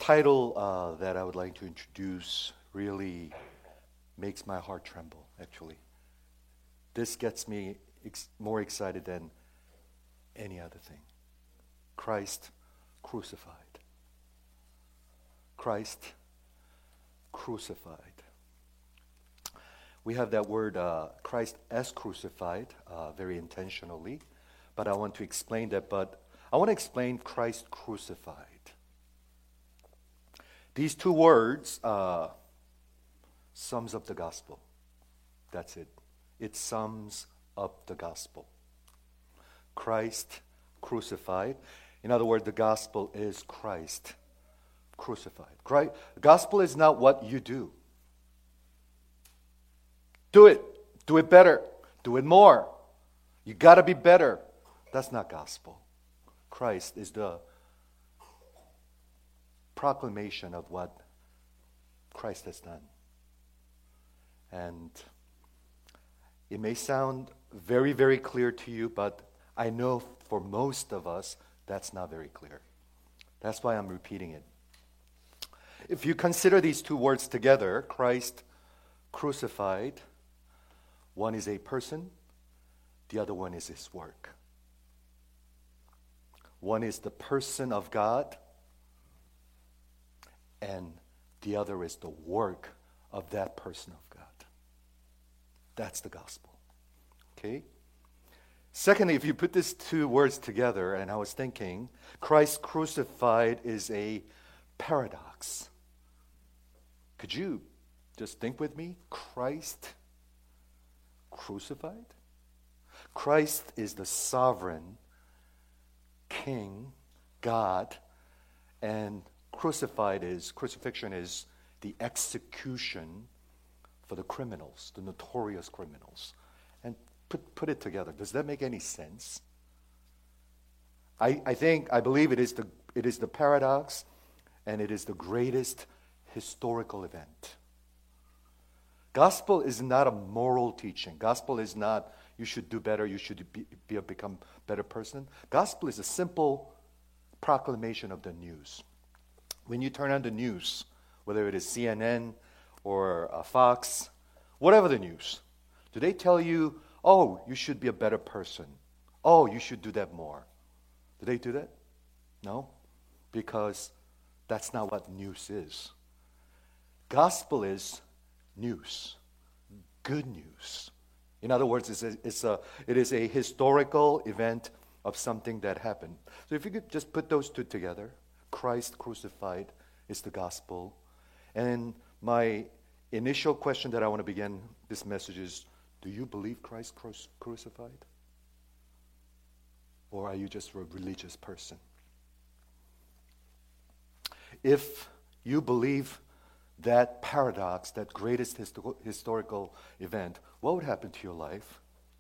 title that I would like to introduce really makes my heart tremble, actually. This gets me more excited than any other thing. Christ crucified. Christ crucified. We have that word, Christ as crucified, very intentionally, but I want to explain that, but I want to explain Christ crucified. These two words sums up the gospel. That's it. It sums up the gospel. Christ crucified. In other words, the gospel is Christ crucified. The gospel is not what you do. Do it. Do it better. Do it more. You got to be better. That's not gospel. Christ is the proclamation of what Christ has done. And it may sound very, very clear to you, but I know for most of us, that's not very clear. That's why I'm repeating it. If you consider these two words together, Christ crucified, one is a person, the other one is his work. One is the person of God, and the other is the work of that person of God. That's the gospel. Okay? Secondly, if you put these two words together, and I was thinking, Christ crucified is a paradox. Could you just think with me? Christ crucified? Christ is the sovereign King, God, and crucifixion is the execution for the criminals, the notorious criminals. And put it together. Does that make any sense? I believe it is the paradox, and it is the greatest historical event. Gospel is not a moral teaching. Gospel is not you should do better, you should become a better person. Gospel is a simple proclamation of the news. When you turn on the news, whether it is CNN or Fox, whatever the news, do they tell you, oh, you should be a better person? Oh, you should do that more. Do they do that? No, because that's not what news is. Gospel is news, good news. In other words, it is a historical event of something that happened. So if you could just put those two together, Christ crucified is the gospel. And my initial question that I want to begin this message is, do you believe Christ crucified? Or are you just a religious person? If you believe that paradox, that greatest historical event, what would happen to your life?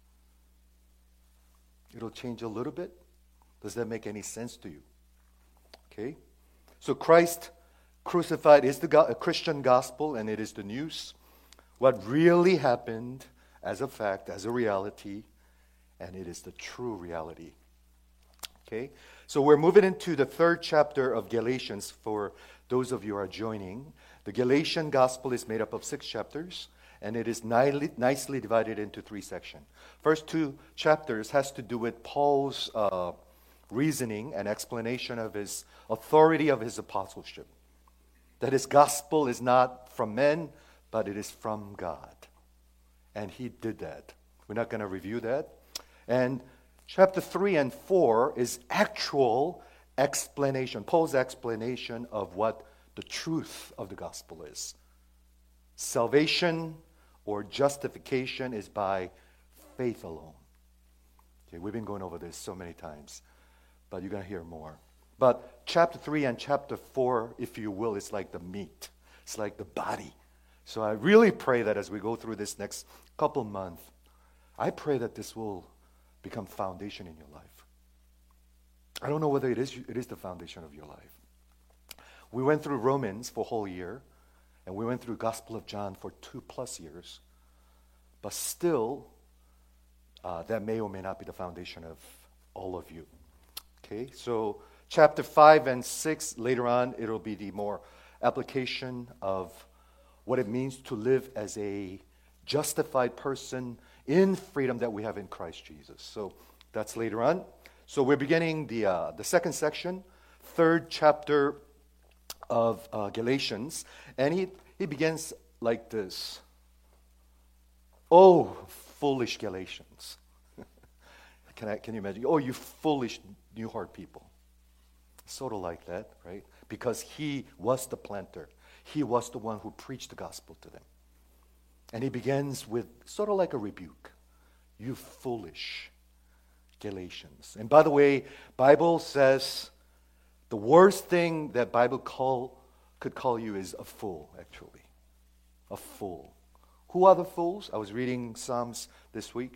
It'll change a little bit. Does that make any sense to you? Okay? So Christ crucified is the Christian gospel, and it is the news. What really happened as a fact, as a reality, and it is the true reality. Okay? So we're moving into the third chapter of Galatians for those of you who are joining. The Galatian gospel is made up of 6 chapters, and it is nicely divided into 3 sections. First 2 chapters has to do with Paul's reasoning and explanation of his authority of his apostleship. That his gospel is not from men, but it is from God. And he did that. We're not going to review that. And chapter 3 and 4 is actual explanation, Paul's explanation of what the truth of the gospel is. Salvation or justification is by faith alone. Okay, we've been going over this so many times, but you're going to hear more. But chapter 3 and chapter 4, if you will, is like the meat. It's like the body. So I really pray that as we go through this next couple months, I pray that this will become foundation in your life. I don't know whether it is the foundation of your life. We went through Romans for a whole year, and we went through Gospel of John for 2+ years. But still, that may or may not be the foundation of all of you. Okay, so Chapter 5 and 6, later on, it'll be the more application of what it means to live as a justified person in freedom that we have in Christ Jesus. So that's later on. So we're beginning the second section, third chapter of Galatians, and he begins like this. Oh, foolish Galatians. Can you imagine? Oh, you foolish New Heart people. Sort of like that, right? Because he was the planter. He was the one who preached the gospel to them. And he begins with sort of like a rebuke. You foolish Galatians. And by the way, Bible says the worst thing that Bible could call you is a fool, actually. A fool. Who are the fools? I was reading Psalms this week.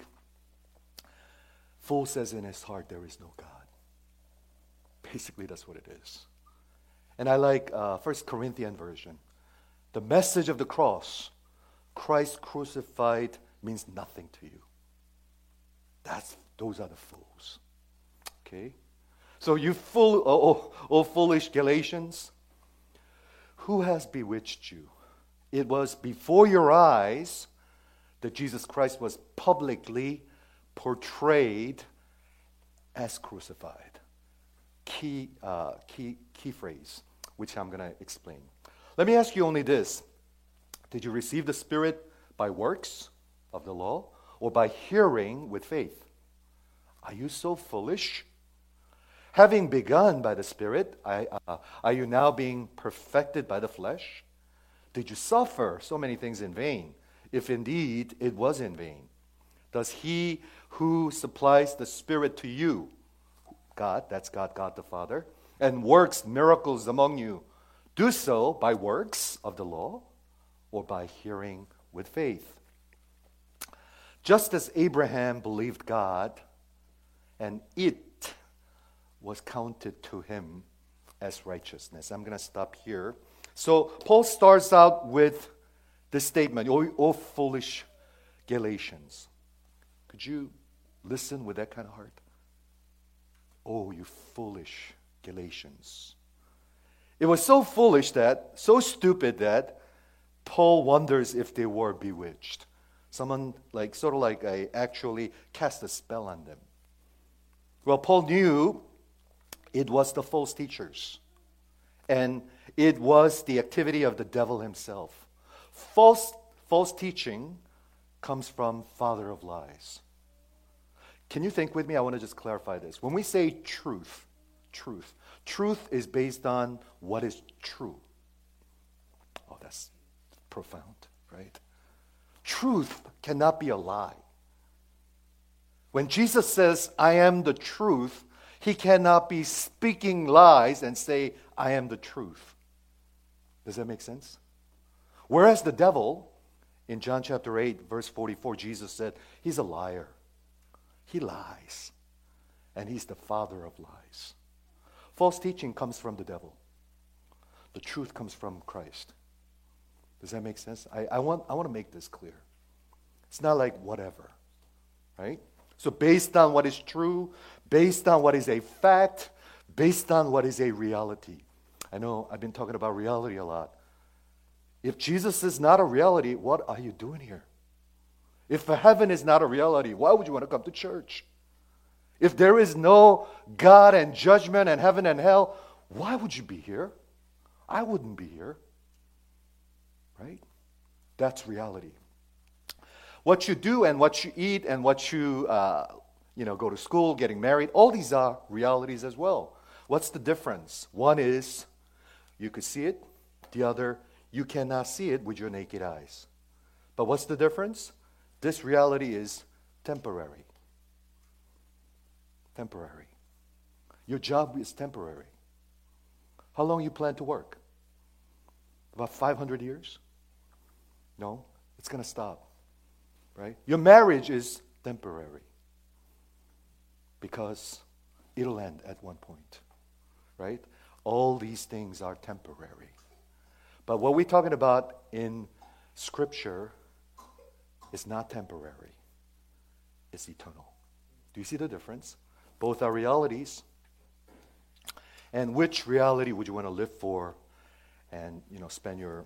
Fool says in his heart there is no God. Basically, that's what it is. And I like 1 Corinthians version. The message of the cross, Christ crucified, means nothing to you. Those are the fools. Okay? So you foolish Galatians, who has bewitched you? It was before your eyes that Jesus Christ was publicly portrayed as crucified. Key phrase, which I'm going to explain. Let me ask you only this. Did you receive the Spirit by works of the law or by hearing with faith? Are you so foolish? Having begun by the Spirit, are you now being perfected by the flesh? Did you suffer so many things in vain, if indeed it was in vain? Does he who supplies the Spirit to you, God, that's God the Father, and works miracles among you, do so by works of the law or by hearing with faith? Just as Abraham believed God, and it was counted to him as righteousness. I'm going to stop here. So Paul starts out with this statement, oh foolish Galatians. Could you listen with that kind of heart? Oh, you foolish Galatians. It was so foolish so stupid that Paul wonders if they were bewitched. Someone I actually cast a spell on them. Well, Paul knew it was the false teachers. And it was the activity of the devil himself. False teaching comes from father of lies. Can you think with me? I want to just clarify this. When we say truth is based on what is true. Oh, that's profound, right? Truth cannot be a lie. When Jesus says, I am the truth, he cannot be speaking lies and say, I am the truth. Does that make sense? Whereas the devil, in John chapter 8, verse 44, Jesus said, he's a liar. He lies. And he's the father of lies. False teaching comes from the devil. The truth comes from Christ. Does that make sense? I want to make this clear. It's not like whatever, right? So based on what is true, based on what is a fact, based on what is a reality. I know I've been talking about reality a lot. If Jesus is not a reality, what are you doing here? If heaven is not a reality, why would you want to come to church? If there is no God and judgment and heaven and hell, why would you be here? I wouldn't be here. Right? That's reality. What you do and what you eat and what you go to school, getting married, all these are realities as well. What's the difference? One is you could see it. The other, you cannot see it with your naked eyes. But what's the difference? This reality is temporary. Temporary. Your job is temporary. How long you plan to work? About 500 years? No, it's going to stop. Right? Your marriage is temporary because it'll end at one point. Right? All these things are temporary. But what we're talking about in Scripture is not temporary. It's eternal. Do you see the difference? Both are realities. And which reality would you want to live for and spend your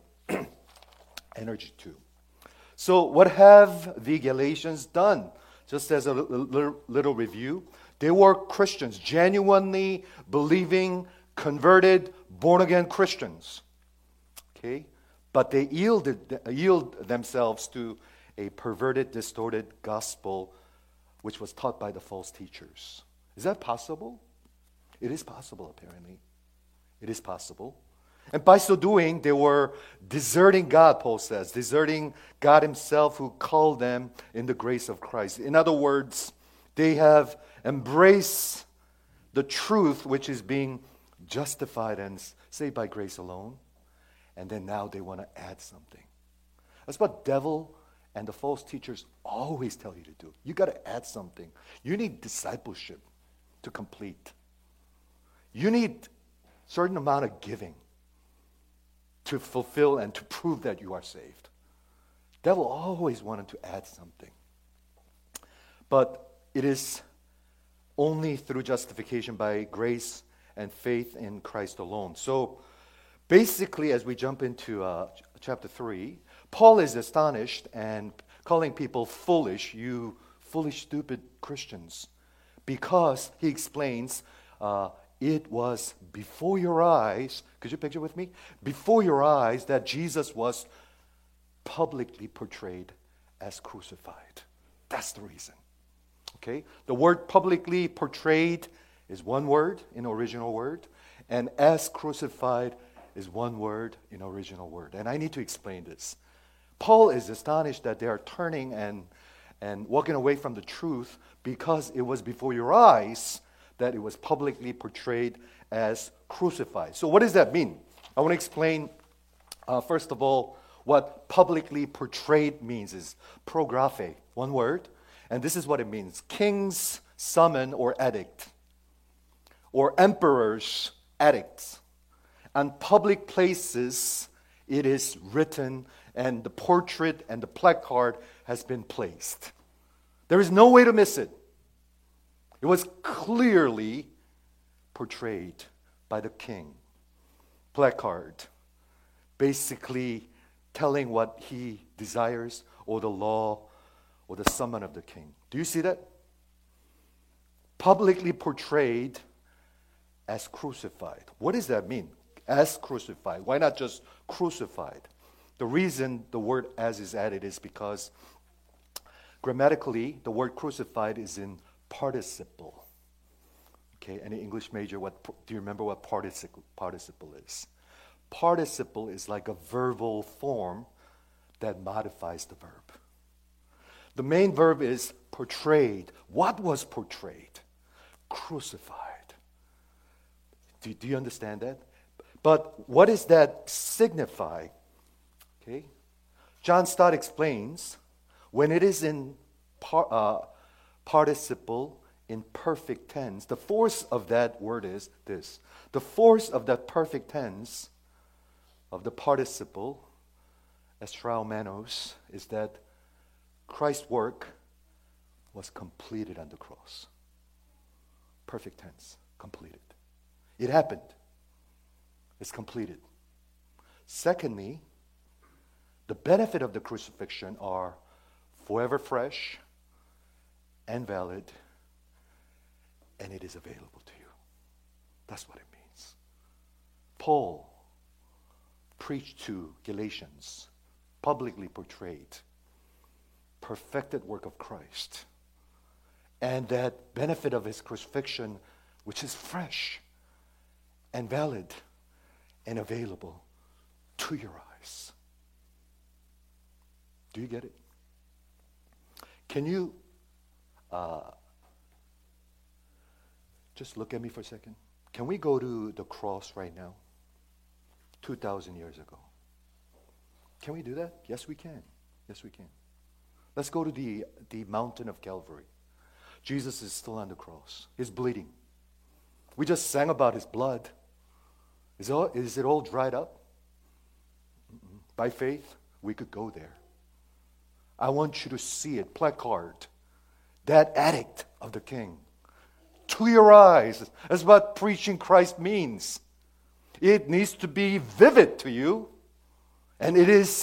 energy to? So what have the Galatians done? Just as a little review, they were Christians, genuinely believing, converted, born-again Christians. Okay? But they yield themselves to a perverted, distorted gospel which was taught by the false teachers. Is that possible? It is possible, apparently. It is possible. And by so doing, they were deserting God, Paul says, deserting God himself who called them in the grace of Christ. In other words, they have embraced the truth which is being justified and saved by grace alone. And then now they want to add something. That's what devil and the false teachers always tell you to do. You got to add something. You need discipleship to complete. You need certain amount of giving to fulfill and to prove that you are saved. Devil always wanted to add something. But it is only through justification by grace and faith in Christ alone. So basically, as we jump into chapter 3, Paul is astonished and calling people foolish, you foolish, stupid Christians, because he explains it was before your eyes, could you picture with me? Before your eyes that Jesus was publicly portrayed as crucified. That's the reason. Okay? The word publicly portrayed is one word in original word, and as crucified is one word in original word. And I need to explain this. Paul is astonished that they are turning and walking away from the truth because it was before your eyes that it was publicly portrayed as crucified. So what does that mean? I want to explain, first of all, what publicly portrayed means is prographe, one word. And this is what it means. Kings summon or edict, or emperors edicts. On public places, it is written, and the portrait and the placard has been placed. There is no way to miss it. It was clearly portrayed by the king. Placard, basically telling what he desires, or the law, or the summon of the king. Do you see that? Publicly portrayed as crucified. What does that mean? As crucified. Why not just crucified? The reason the word as is added is because grammatically the word crucified is in participle. Okay, any English major, do you remember what participle is? Participle is like a verbal form that modifies the verb. The main verb is portrayed. What was portrayed? Crucified. Do you understand that? But what does that signify? Okay, John Stott explains when it is in participle in perfect tense, the force of that word is this. The force of that perfect tense of the participle, estraumenos, is that Christ's work was completed on the cross. Perfect tense, completed. It happened. It's completed. Secondly, the benefit of the crucifixion are forever fresh and valid, and it is available to you. That's what it means. Paul preached to Galatians, publicly portrayed, perfected work of Christ, and that benefit of his crucifixion, which is fresh and valid and available to your eyes. Do you get it? Can you just look at me for a second? Can we go to the cross right now? 2,000 years ago. Can we do that? Yes, we can. Yes, we can. Let's go to the mountain of Calvary. Jesus is still on the cross. He's bleeding. We just sang about his blood. Is it all dried up? By faith, we could go there. I want you to see it, placard, that edict of the king, to your eyes. That's what preaching Christ means. It needs to be vivid to you. And it is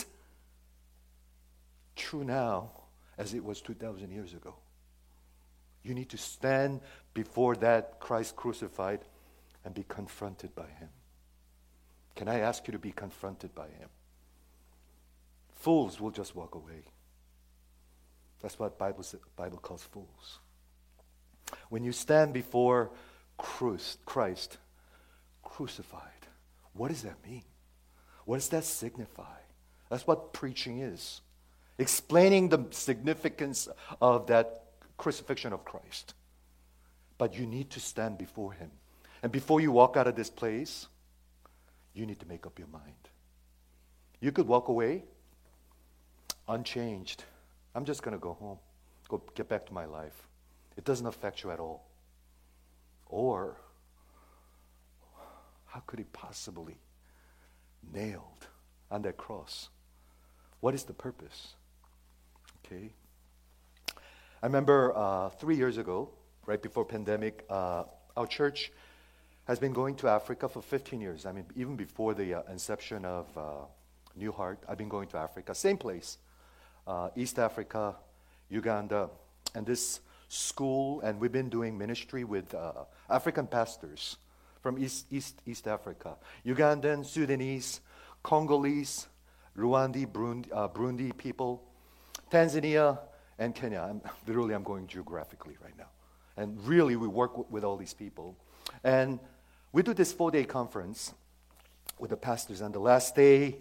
true now as it was 2,000 years ago. You need to stand before that Christ crucified and be confronted by Him. Can I ask you to be confronted by Him? Fools will just walk away. That's what Bible calls fools. When you stand before Christ crucified, what does that mean? What does that signify? That's what preaching is. Explaining the significance of that crucifixion of Christ. But you need to stand before Him. And before you walk out of this place, you need to make up your mind. You could walk away unchanged. I'm just going to go home, go get back to my life. It doesn't affect you at all. Or, how could He possibly nailed on that cross? What is the purpose? Okay. I remember 3 years ago, right before pandemic, our church has been going to Africa for 15 years. I mean, even before the inception of New Heart, I've been going to Africa. Same place, East Africa, Uganda, and this school, and we've been doing ministry with African pastors from East Africa. Ugandan, Sudanese, Congolese, Burundi people, Tanzania, and Kenya. I'm going geographically right now. And really, we work with all these people. And we do this 4-day conference with the pastors. And the last day,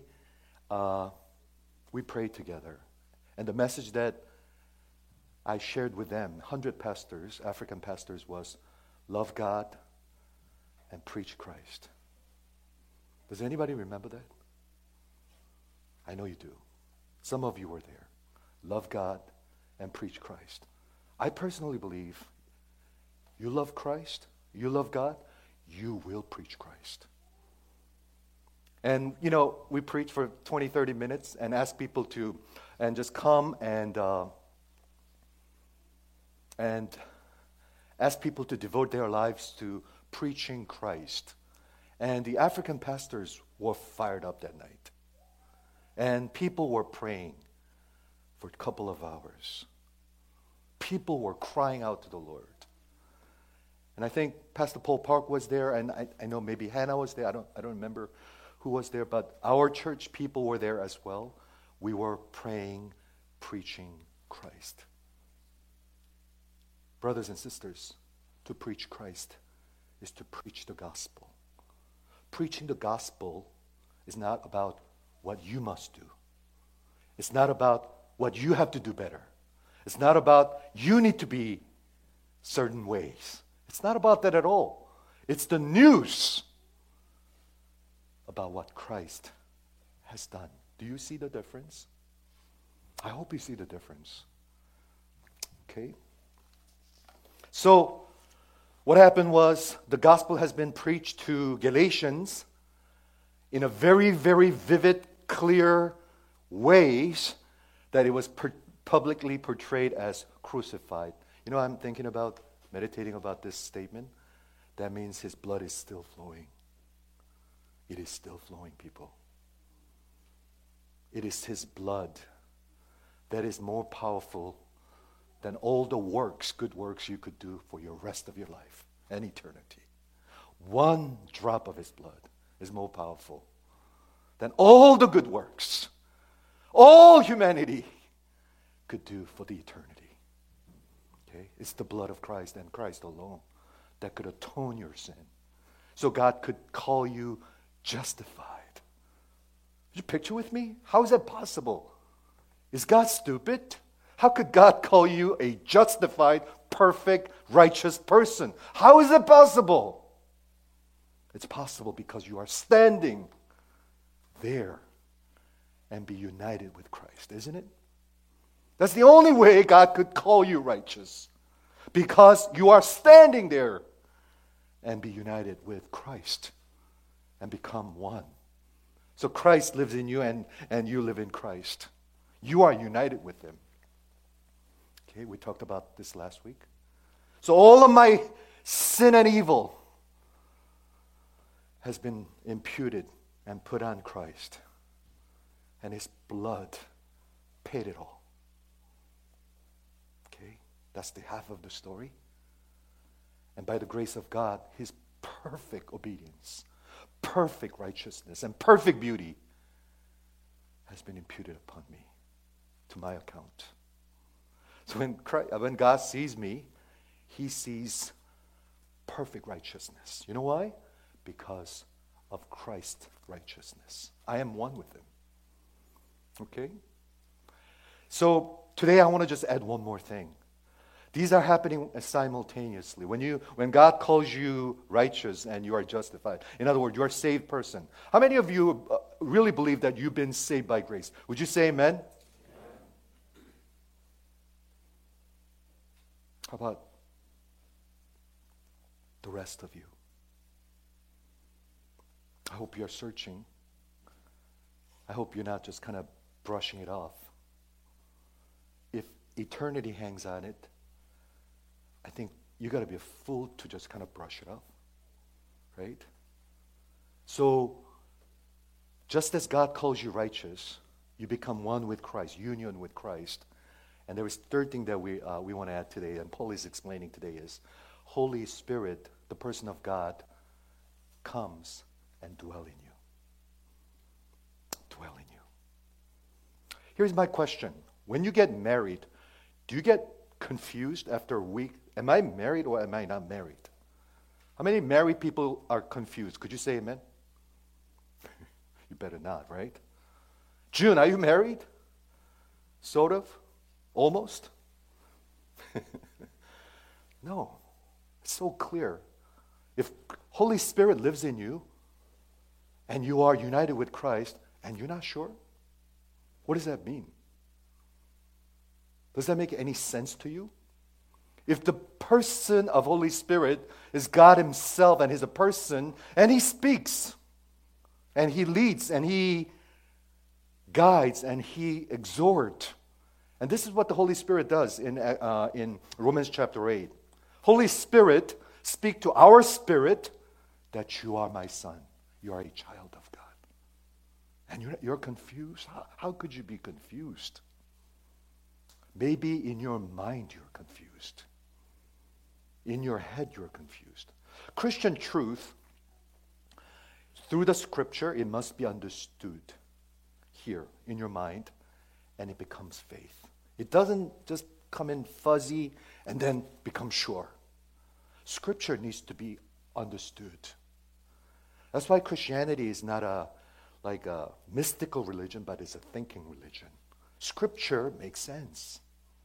we prayed together. And the message that I shared with them, 100 pastors, African pastors, was love God and preach Christ. Does anybody remember that? I know you do. Some of you were there. Love God and preach Christ. I personally believe you love Christ, you love God, you will preach Christ. And, we preach for 20, 30 minutes and ask people to, and just come and ask people to devote their lives to preaching Christ. And the African pastors were fired up that night. And people were praying for a couple of hours. People were crying out to the Lord. And I think Pastor Paul Park was there, and I know maybe Hannah was there. I don't remember who was there, but our church people were there as well. We were praying, preaching Christ. Brothers and sisters, to preach Christ is to preach the gospel. Preaching the gospel is not about what you must do. It's not about what you have to do better. It's not about you need to be certain ways. It's not about that at all. It's the news about what Christ has done. Do you see the difference? I hope you see the difference. Okay? So, what happened was the gospel has been preached to Galatians in a very, very vivid, clear ways that it was publicly portrayed as crucified. I'm thinking about, meditating about this statement. That means His blood is still flowing. It is still flowing, people. It is His blood that is more powerful than all the works, good works you could do for your rest of your life and eternity. One drop of His blood is more powerful than all the good works all humanity could do for the eternity. Okay? It's the blood of Christ and Christ alone that could atone your sin. So God could call you justified. Did you picture with me? How is that possible? Is God stupid? How could God call you a justified, perfect, righteous person? How is it possible? It's possible because you are standing there and be united with Christ, isn't it? That's the only way God could call you righteous. Because you are standing there and be united with Christ and become one. So Christ lives in you and you live in Christ. You are united with Him. Okay, we talked about this last week. So all of my sin and evil has been imputed and put on Christ. And His blood paid it all. Okay? That's the half of the story. And by the grace of God, His perfect obedience, perfect righteousness, and perfect beauty has been imputed upon me, to my account. So when God sees me, He sees perfect righteousness. You know why? Because of Christ's righteousness. I am one with Him. Okay? So today I want to just add one more thing. These are happening simultaneously. When God calls you righteous and you are justified, in other words, you're a saved person. How many of you really believe that you've been saved by grace? Would you say amen? How about the rest of you? I hope you're searching. I hope you're not just kind of brushing it off. If eternity hangs on it, I think you got to be a fool to just kind of brush it off, right? So, just as God calls you righteous, you become one with Christ, union with Christ. And there is third thing that we want to add today, and Paul is explaining today, is Holy Spirit, the person of God, comes and dwell in you. Dwell in you. Here's my question. When you get married, do you get confused after a week? Am I married or am I not married? How many married people are confused? Could you say amen? You better not, right? June, are you married? Sort of? Almost? No. It's so clear. If Holy Spirit lives in you and you are united with Christ and you're not sure, what does that mean? Does that make any sense to you? If the person of Holy Spirit is God Himself and He's a person and He speaks and He leads and He guides and He exhorts, and this is what the Holy Spirit does in Romans chapter 8. Holy Spirit, speak to our spirit that you are my son. You are a child of God. And you're confused? How could you be confused? Maybe in your mind you're confused. In your head you're confused. Christian truth, through the Scripture, it must be understood here in your mind, and it becomes faith. It doesn't just come in fuzzy and then become sure. Scripture needs to be understood. That's why Christianity is not a mystical religion, but it's a thinking religion. Scripture makes sense.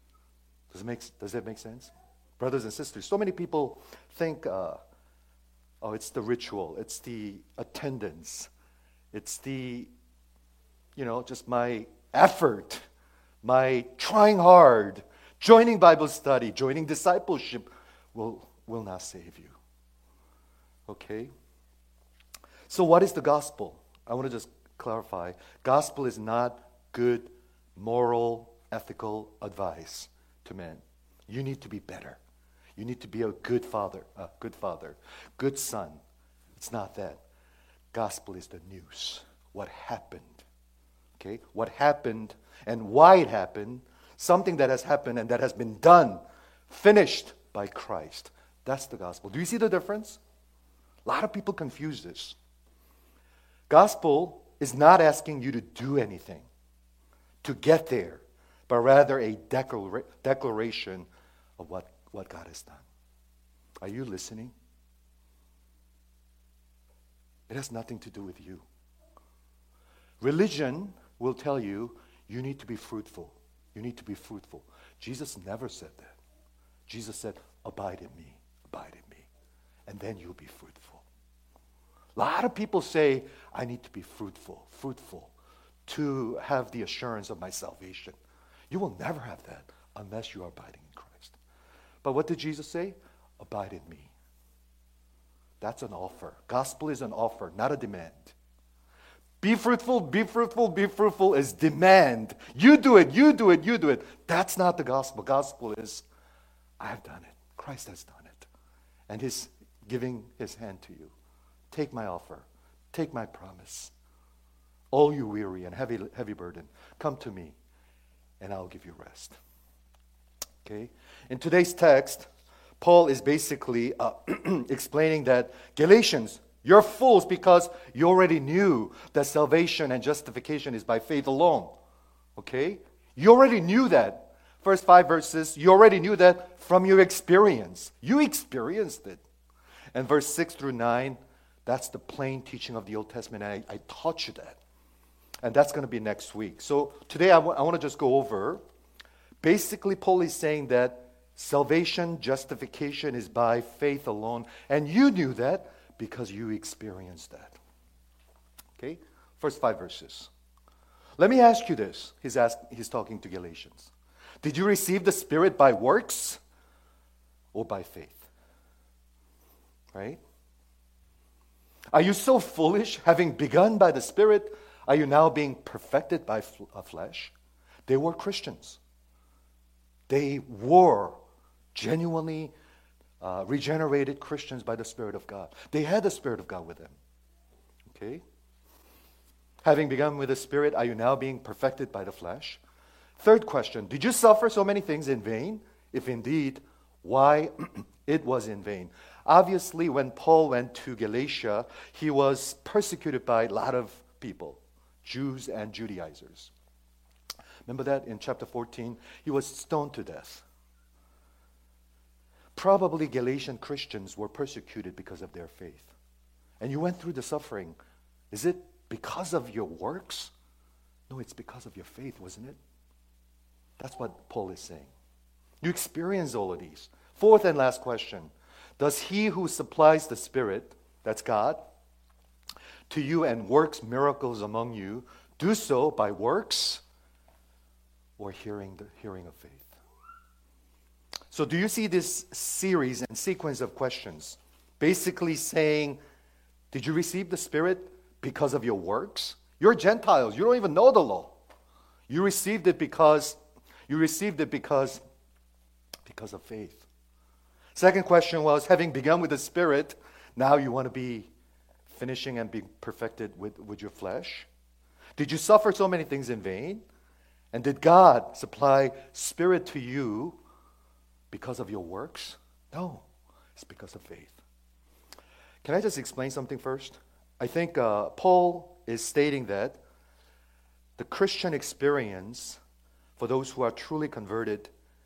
Does that make sense? Brothers and sisters, so many people think, it's the ritual, it's the attendance, it's the, just my effort, my trying hard, joining Bible study, joining discipleship will not save you. Okay? So what is the gospel? I want to just clarify. Gospel is not good, moral, ethical advice to men. You need to be better. You need to be a good father, good son. It's not that. Gospel is the news. What happened. Okay? What happened and why it happened. Something that has happened and that has been done, finished by Christ. That's the gospel. Do you see the difference? A lot of people confuse this. Gospel is not asking you to do anything to get there, but rather a declaration of what God has done. Are you listening? It has nothing to do with you. Religion will tell you, you need to be fruitful. You need to be fruitful. Jesus never said that. Jesus said, abide in me, and then you'll be fruitful. A lot of people say, I need to be fruitful, to have the assurance of my salvation. You will never have that unless you are abiding in Christ. But what did Jesus say? Abide in me. That's an offer. Gospel is an offer, not a demand. Be fruitful is demand. You do it. That's not the gospel. Gospel is, I have done it. Christ has done it. And He's giving His hand to you. Take my offer. Take my promise. All you weary and heavy burden, come to me, and I'll give you rest. Okay? In today's text, Paul is basically explaining that Galatians, you're fools because you already knew that salvation and justification is by faith alone. Okay? You already knew that. First 5 verses, you already knew that from your experience. You experienced it. And verse 6 through 9, that's the plain teaching of the Old Testament. And I taught you that. And that's going to be next week. So today I want to just go over. Basically, Paul is saying that salvation, justification is by faith alone. And you knew that because you experienced that. Okay? First 5 verses. Let me ask you this. He's talking to Galatians. Did you receive the Spirit by works or by faith? Right? Are you so foolish, having begun by the Spirit, are you now being perfected by flesh? They were Christians. They were genuinely regenerated Christians by the Spirit of God. They had the Spirit of God with them. Okay? Having begun with the Spirit, are you now being perfected by the flesh? Third question, did you suffer so many things in vain? If indeed, why it was in vain? Obviously, when Paul went to Galatia, he was persecuted by a lot of people, Jews and Judaizers. Remember that in chapter 14? He was stoned to death. Probably Galatian Christians were persecuted because of their faith. And you went through the suffering. Is it because of your works? No, it's because of your faith, wasn't it? That's what Paul is saying. You experience all of these. Fourth and last question. Does he who supplies the Spirit, that's God, to you and works miracles among you, do so by works or hearing of faith? So do you see this series and sequence of questions? Basically saying, did you receive the Spirit because of your works? You're Gentiles. You don't even know the law. You received it because of faith. Second question was, having begun with the Spirit, now you want to be finishing and being perfected with your flesh? Did you suffer so many things in vain? And did God supply Spirit to you because of your works? No, it's because of faith. Can I just explain something first? I think Paul is stating that the Christian experience for those who are truly converted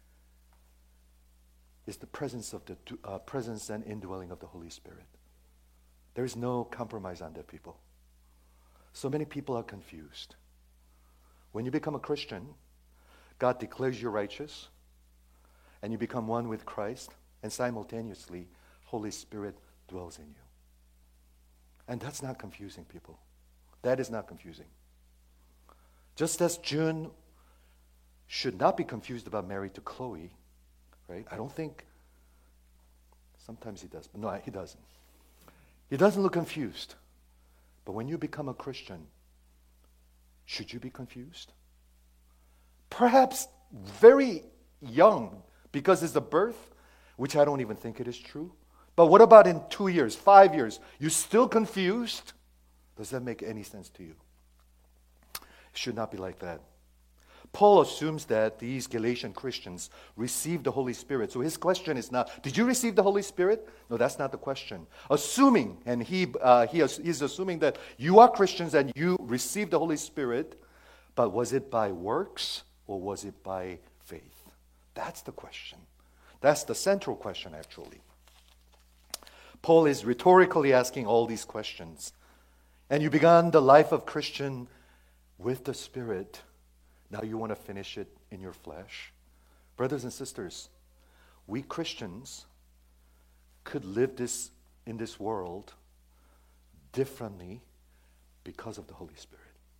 is the presence and indwelling of the Holy Spirit. There is no compromise on that, people. So many people are confused. When you become a Christian, God declares you righteous, and you become one with Christ, and simultaneously, Holy Spirit dwells in you. And that's not confusing, people. That is not confusing. Just as June should not be confused about married to Chloe, right? I don't think, sometimes he does, but no, he doesn't. He doesn't look confused. But when you become a Christian, should you be confused? Perhaps very young, because it's a birth, which I don't even think it is true. But what about in 2 years, 5 years? You still confused? Does that make any sense to you? It should not be like that. Paul assumes that these Galatian Christians received the Holy Spirit. So his question is not, did you receive the Holy Spirit? No, that's not the question. Assuming, and he's assuming that you are Christians and you received the Holy Spirit, but was it by works or was it by faith? That's the question. That's the central question, actually. Paul is rhetorically asking all these questions. And you began the life of Christian with the Spirit. Now you want to finish it in your flesh? Brothers and sisters, we Christians could live in this world differently because of the Holy Spirit.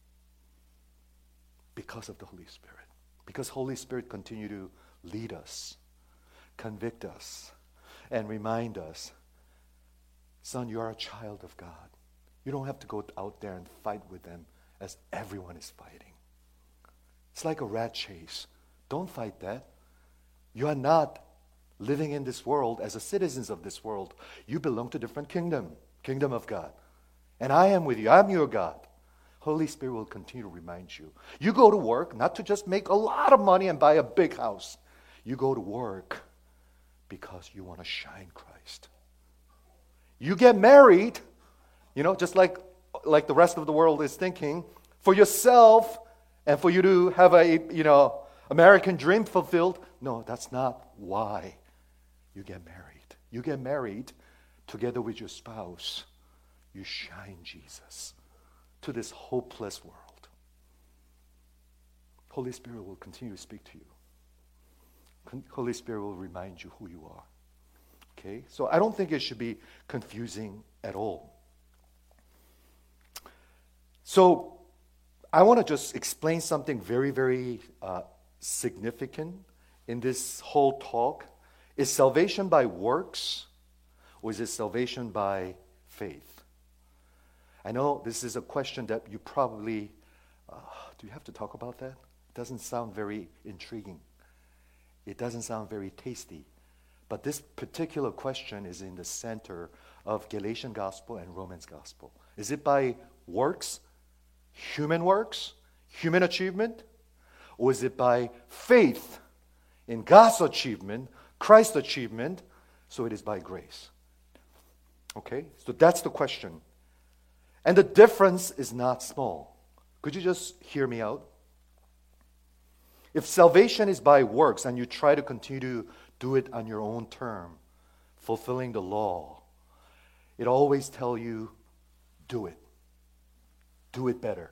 Because of the Holy Spirit. Because Holy Spirit continue to lead us, convict us, and remind us, son, you are a child of God. You don't have to go out there and fight with them as everyone is fighting. It's like a rat chase. Don't fight that. You are not living in this world as a citizens of this world. You belong to different kingdom of God. And I am with you. I'm your God. Holy Spirit will continue to remind you. You go to work not to just make a lot of money and buy a big house. You go to work because you want to shine Christ. You get married, just like the rest of the world is thinking, for yourself and for you to have American dream fulfilled. No, that's not why you get married. You get married together with your spouse. You shine Jesus to this hopeless world. Holy Spirit will continue to speak to you. Holy Spirit will remind you who you are. Okay? So I don't think it should be confusing at all. So I want to just explain something very, very significant in this whole talk. Is salvation by works or is it salvation by faith? I know this is a question that you probably, do you have to talk about that? It doesn't sound very intriguing. It doesn't sound very tasty. But this particular question is in the center of Galatian gospel and Romans gospel. Is it by works, human achievement? Or is it by faith in God's achievement, Christ's achievement, so it is by grace? Okay, so that's the question. And the difference is not small. Could you just hear me out? If salvation is by works and you try to continue to do it on your own term, fulfilling the law, it always tells you, do it. Do it better.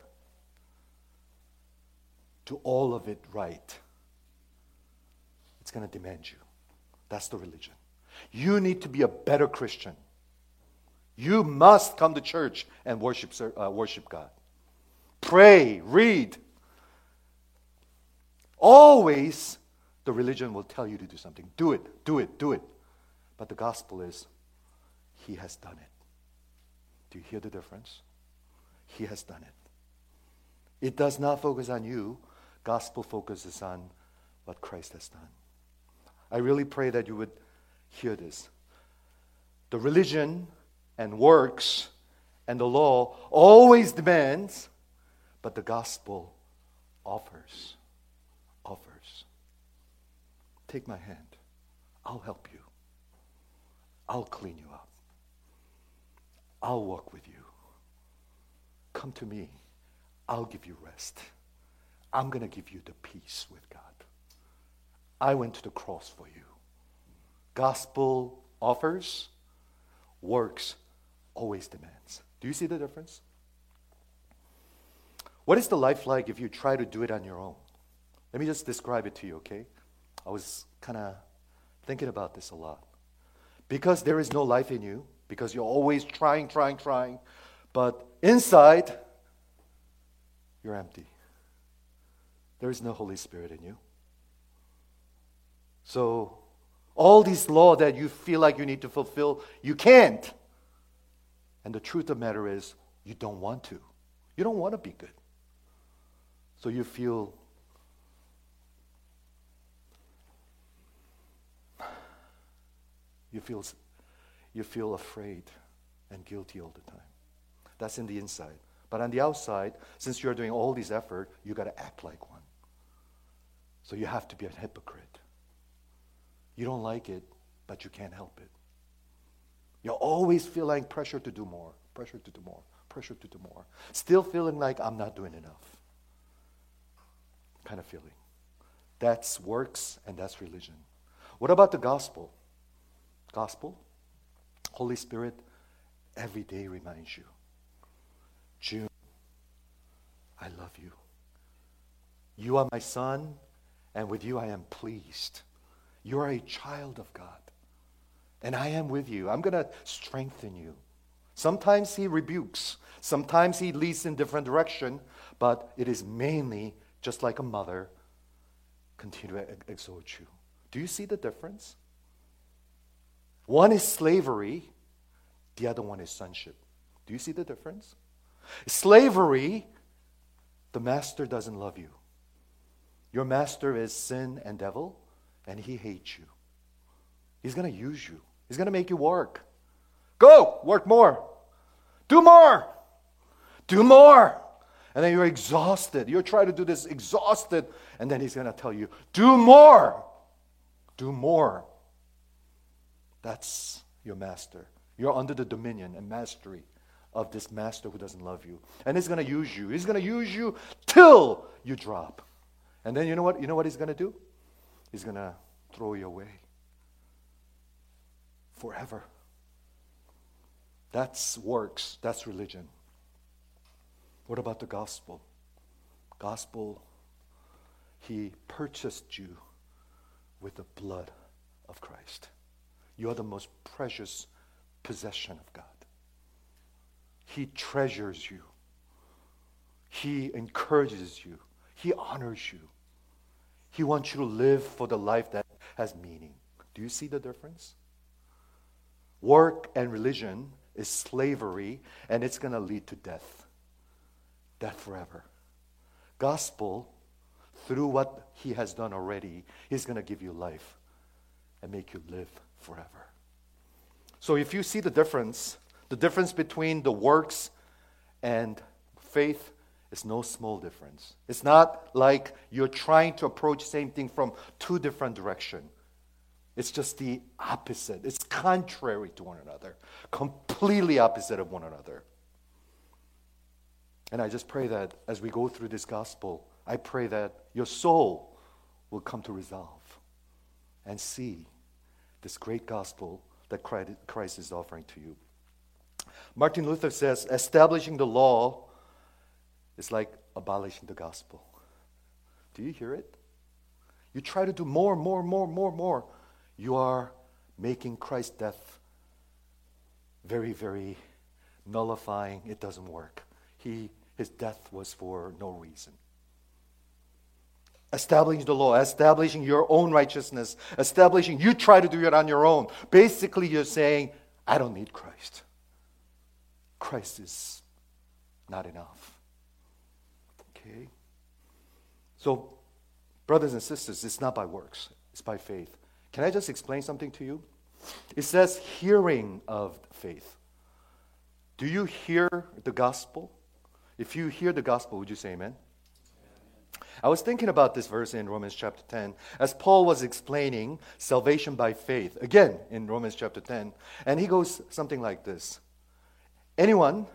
Do all of it right. It's going to demand you. That's the religion. You need to be a better Christian. You must come to church and worship God. Pray, read. Always, the religion will tell you to do something. Do it, do it, do it. But the gospel is, He has done it. Do you hear the difference? He has done it. It does not focus on you. Gospel focuses on what Christ has done. I really pray that you would hear this. The religion and works and the law always demands, but the gospel offers. Take my hand. I'll help you. I'll clean you up. I'll walk with you. Come to me. I'll give you rest. I'm going to give you the peace with God. I went to the cross for you. Gospel offers, works always demands. Do you see the difference? What is the life like if you try to do it on your own? Let me just describe it to you, okay? I was kind of thinking about this a lot. Because there is no life in you, because you're always trying, but inside, you're empty. There is no Holy Spirit in you. So, all these laws that you feel like you need to fulfill, you can't. And the truth of the matter is, you don't want to. You don't want to be good. So you feel afraid and guilty all the time. That's in the inside. But on the outside, since you're doing all this effort, you got to act like one. So you have to be a hypocrite. You don't like it, but you can't help it. You always feel like pressure to do more. Still feeling like I'm not doing enough. Kind of feeling. That's works and that's religion. What about the gospel? Gospel? Holy Spirit every day reminds you. June, I love you. You are my son, and with you I am pleased. You are a child of God, and I am with you. I'm going to strengthen you. Sometimes He rebukes. Sometimes He leads in different direction, but it is mainly, just like a mother, continue to exhort you. Do you see the difference? One is slavery, the other one is sonship. Do you see the difference? Slavery, the master doesn't love you. Your master is sin and devil, and he hates you. He's going to use you. He's going to make you work. Go, work more. Do more. Do more. And then you're exhausted. You're trying to do this exhausted. And then he's going to tell you, do more. Do more. That's your master. You're under the dominion and mastery of this master who doesn't love you. And he's going to use you. He's going to use you till you drop. And then you know what? You know what he's going to do? He's going to throw you away. Forever. That's works. That's religion. What about the gospel? Gospel, he purchased you with the blood of Christ. You are the most precious possession of God. He treasures you. He encourages you. He honors you. He wants you to live for the life that has meaning. Do you see the difference? Work and religion is slavery, and it's going to lead to death. Death forever. Gospel, through what he has done already, he's going to give you life and make you live forever. So if you see the difference between the works and faith is no small difference. It's not like you're trying to approach same thing from two different directions. It's just the opposite. It's contrary to one another. Completely opposite of one another. And I just pray that as we go through this gospel, I pray that your soul will come to resolve and see this great gospel that Christ is offering to you. Martin Luther says, establishing the law is like abolishing the gospel. Do you hear it? You try to do more. You are making Christ's death very, very nullifying. It doesn't work. His death was for no reason. Establishing the law, establishing your own righteousness, you try to do it on your own. Basically, you're saying, I don't need Christ. Christ is not enough. Okay? So, brothers and sisters, it's not by works. It's by faith. Can I just explain something to you? It says hearing of faith. Do you hear the gospel? If you hear the gospel, would you say amen? I was thinking about this verse in Romans chapter 10 as Paul was explaining salvation by faith, again in Romans chapter 10. And he goes something like this. Everyone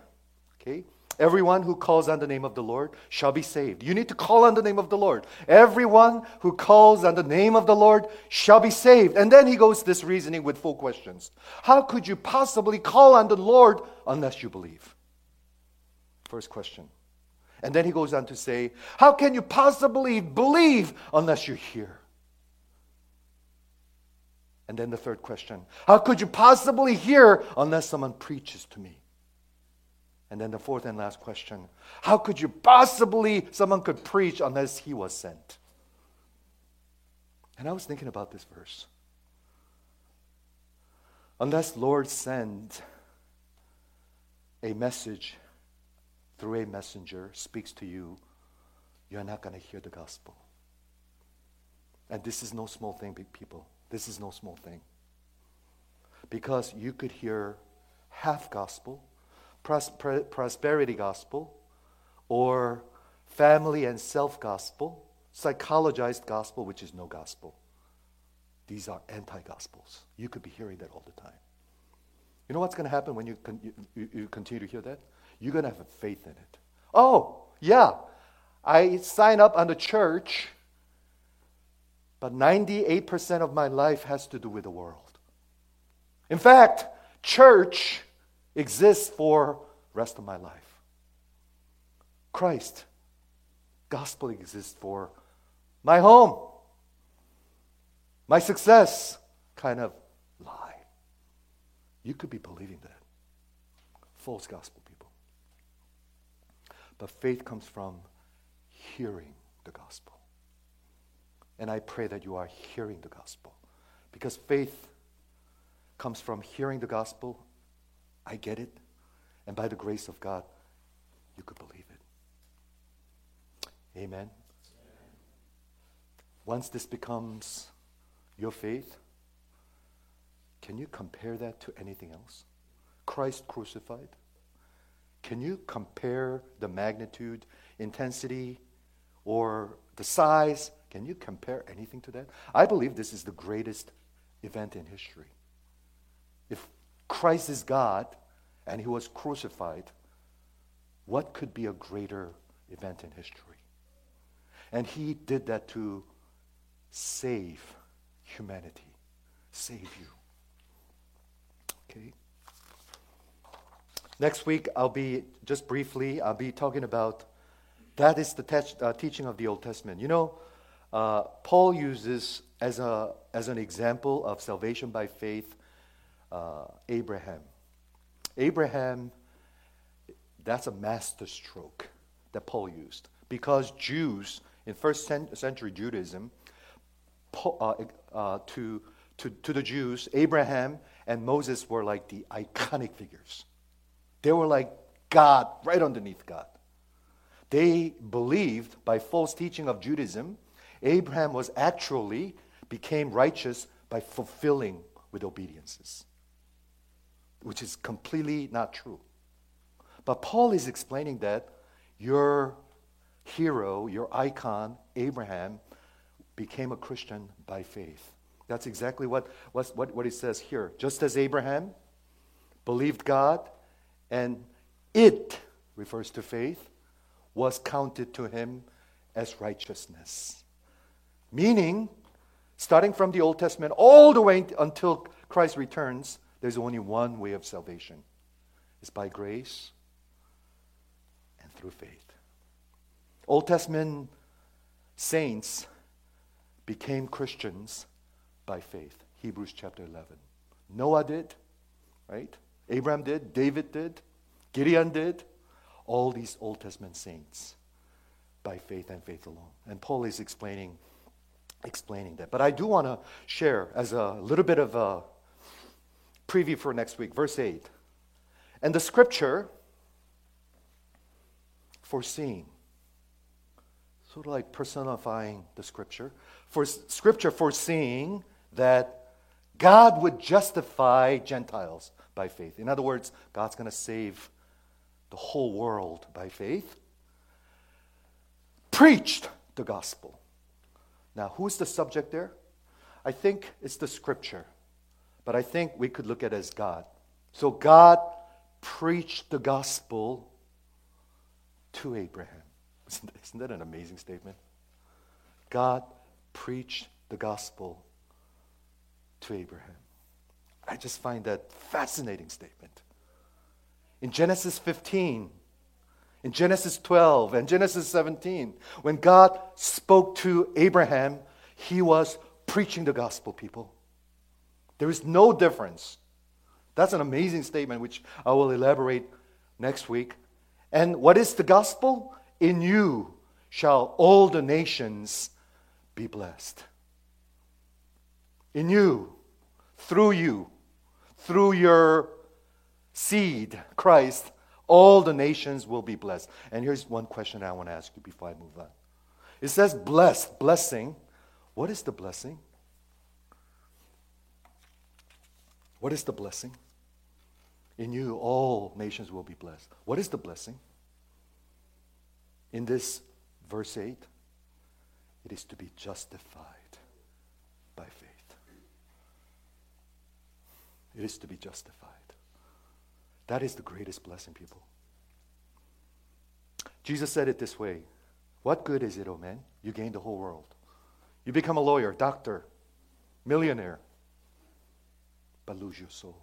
who calls on the name of the Lord shall be saved. You need to call on the name of the Lord. Everyone who calls on the name of the Lord shall be saved. And then he goes this reasoning with 4 questions. How could you possibly call on the Lord unless you believe? First question. And then he goes on to say, how can you possibly believe unless you hear? And then the third question. How could you possibly hear unless someone preaches to me? And then the fourth and last question. How could you possibly, someone could preach unless he was sent? And I was thinking about this verse. Unless Lord send a message through a messenger, speaks to you, you're not going to hear the gospel. And this is no small thing, big people. This is no small thing. Because you could hear half gospel, prosperity gospel, or family and self gospel, psychologized gospel, which is no gospel. These are anti-gospels. You could be hearing that all the time. You know what's going to happen when you continue to hear that? You're going to have faith in it. Oh, yeah, I sign up on the church, but 98% of my life has to do with the world. In fact, church exists for the rest of my life. Christ, gospel exists for my home, my success, kind of lie. You could be believing that. False gospel, people. But faith comes from hearing the gospel. And I pray that you are hearing the gospel. Because faith comes from hearing the gospel. I get it. And by the grace of God, you could believe it. Amen. Once this becomes your faith, Can you compare that to anything else? Christ crucified? Can you compare the magnitude, intensity, or the size? Can you compare anything to that? I believe this is the greatest event in history. If Christ is God and he was crucified, what could be a greater event in history? And he did that to save humanity, save you. Okay? Next week, I'll be talking about, that is the teaching of the Old Testament. You know, Paul uses as an example of salvation by faith, Abraham. Abraham, that's a master stroke that Paul used. Because Jews, in first century Judaism, to the Jews, Abraham and Moses were like the iconic figures. They were like God, right underneath God. They believed, by false teaching of Judaism, Abraham became righteous by fulfilling with obediences, which is completely not true. But Paul is explaining that your hero, your icon, Abraham, became a Christian by faith. That's exactly what it says here. Just as Abraham believed God, and it refers to faith, was counted to him as righteousness. Meaning, starting from the Old Testament all the way until Christ returns, there's only one way of salvation. It's by grace and through faith. Old Testament saints became Christians by faith. Hebrews chapter 11. Noah did, right? Abraham did, David did, Gideon did. All these Old Testament saints by faith and faith alone. And Paul is explaining that. But I do want to share as a little bit of a preview for next week, verse 8. And the scripture foreseeing, sort of like personifying the scripture, for scripture foreseeing that God would justify Gentiles by faith. In other words, God's going to save the whole world by faith. Preached the gospel. Now, who's the subject there? I think it's the scripture, but I think we could look at it as God. So God preached the gospel to Abraham. Isn't that an amazing statement? God preached the gospel to Abraham. I just find that fascinating statement. In Genesis 15, in Genesis 12, and Genesis 17, when God spoke to Abraham, he was preaching the gospel, people. There is no difference. That's an amazing statement, which I will elaborate next week. And what is the gospel? In you shall all the nations be blessed. In you, through your seed, Christ, all the nations will be blessed. And here's one question I want to ask you before I move on. It says blessed, blessing. What is the blessing? What is the blessing? In you, all nations will be blessed. What is the blessing? In this verse 8, it is to be justified by faith. It is to be justified. That is the greatest blessing, people. Jesus said it this way. What good is it, oh man? You gain the whole world. You become a lawyer, doctor, millionaire, but lose your soul.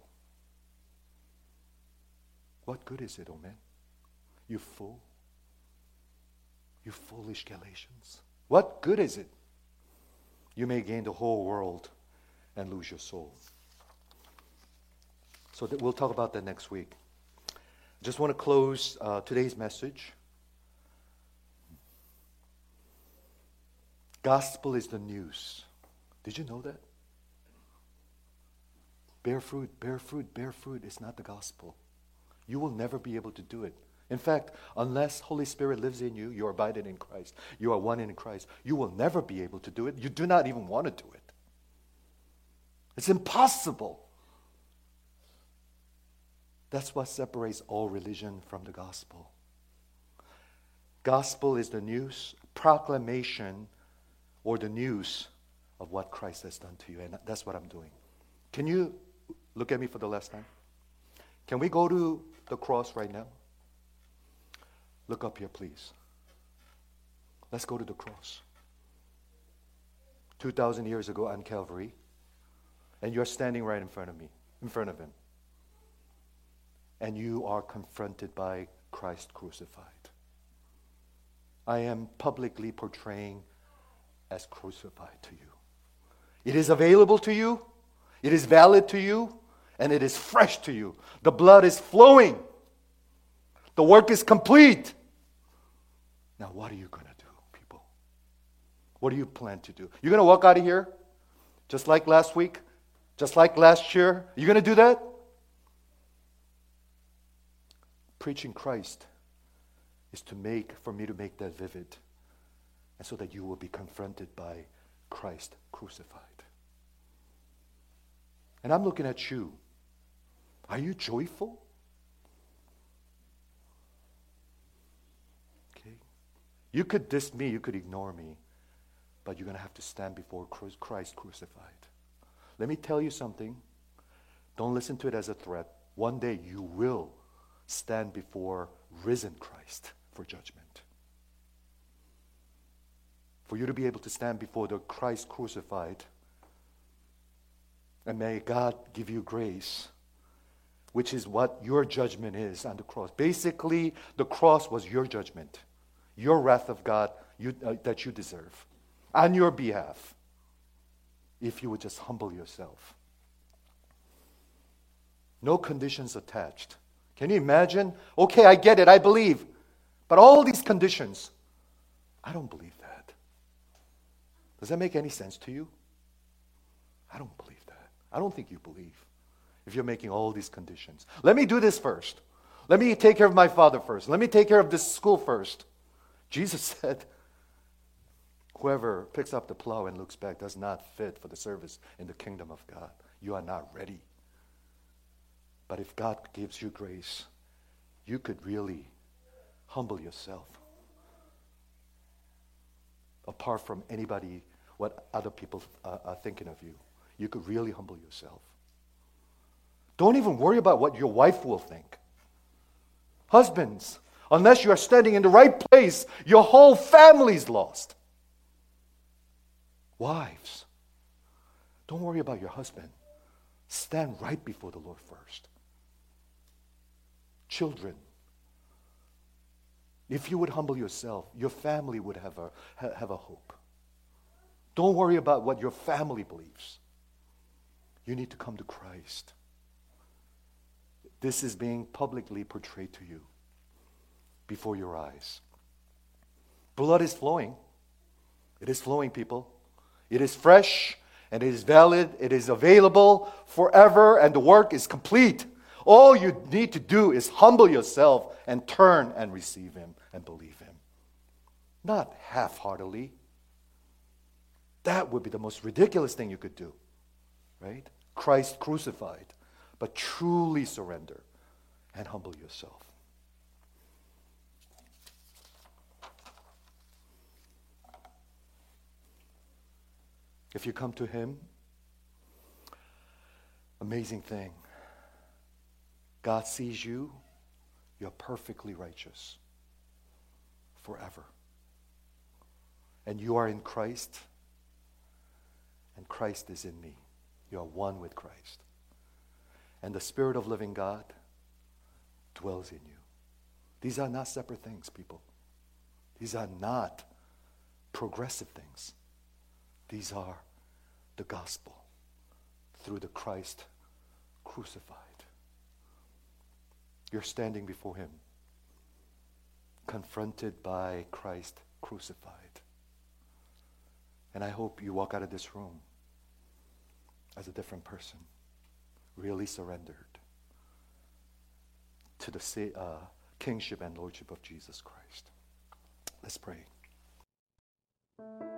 What good is it, oh man? You fool. You foolish Galatians. What good is it? You may gain the whole world and lose your soul. So we'll talk about that next week. Just want to close today's message. Gospel is the news. Did you know that? Bear fruit, bear fruit, bear fruit is not the gospel. You will never be able to do it. In fact, unless Holy Spirit lives in you, you are abiding in Christ. You are one in Christ. You will never be able to do it. You do not even want to do it. It's impossible That's what separates all religion from the gospel. Gospel is the news, proclamation, or the news of what Christ has done to you. And that's what I'm doing. Can you look at me for the last time? Can we go to the cross right now? Look up here, please. Let's go to the cross. 2,000 years ago on Calvary, and you're standing right in front of me, in front of him. And you are confronted by Christ crucified. I am publicly portraying as crucified to you. It is available to you, it is valid to you, and it is fresh to you. The blood is flowing. The work is complete. Now what are you going to do, people? What do you plan to do? You're going to walk out of here just like last week? Just like last year? You're going to do that? Preaching Christ is for me to make that vivid, and so that you will be confronted by Christ crucified. And I'm looking at you. Are you joyful? Okay. You could diss me, you could ignore me, but you're going to have to stand before Christ crucified. Let me tell you something. Don't listen to it as a threat. One day you will stand before risen Christ for judgment. For you to be able to stand before the Christ crucified, and may God give you grace, which is what your judgment is on the cross. Basically, the cross was your judgment, your wrath of God that you deserve, on your behalf, if you would just humble yourself. No conditions attached. Can you imagine? Okay, I get it, I believe. But all these conditions, I don't believe that. Does that make any sense to you? I don't believe that. I don't think you believe if you're making all these conditions. Let me do this first. Let me take care of my father first. Let me take care of this school first. Jesus said, whoever picks up the plow and looks back does not fit for the service in the kingdom of God. You are not ready. But if God gives you grace, you could really humble yourself. Apart from anybody, what other people are thinking of you. You could really humble yourself. Don't even worry about what your wife will think. Husbands, unless you are standing in the right place, your whole family's lost. Wives, don't worry about your husband. Stand right before the Lord first. Children, if you would humble yourself, your family would have a hope. Don't worry about what your family believes. You need to come to Christ. This is being publicly portrayed to you before your eyes. Blood is flowing. It is flowing, people. It is fresh, and it is valid. It is available forever, and the work is complete. All you need to do is humble yourself and turn and receive Him and believe Him. Not half-heartedly. That would be the most ridiculous thing you could do, right? Christ crucified, but truly surrender and humble yourself. If you come to Him, amazing thing. God sees you, you're perfectly righteous forever. And you are in Christ, and Christ is in me. You are one with Christ. And the Spirit of living God dwells in you. These are not separate things, people. These are not progressive things. These are the gospel through the Christ crucified. You're standing before Him, confronted by Christ crucified. And I hope you walk out of this room as a different person, really surrendered to the kingship and lordship of Jesus Christ. Let's pray.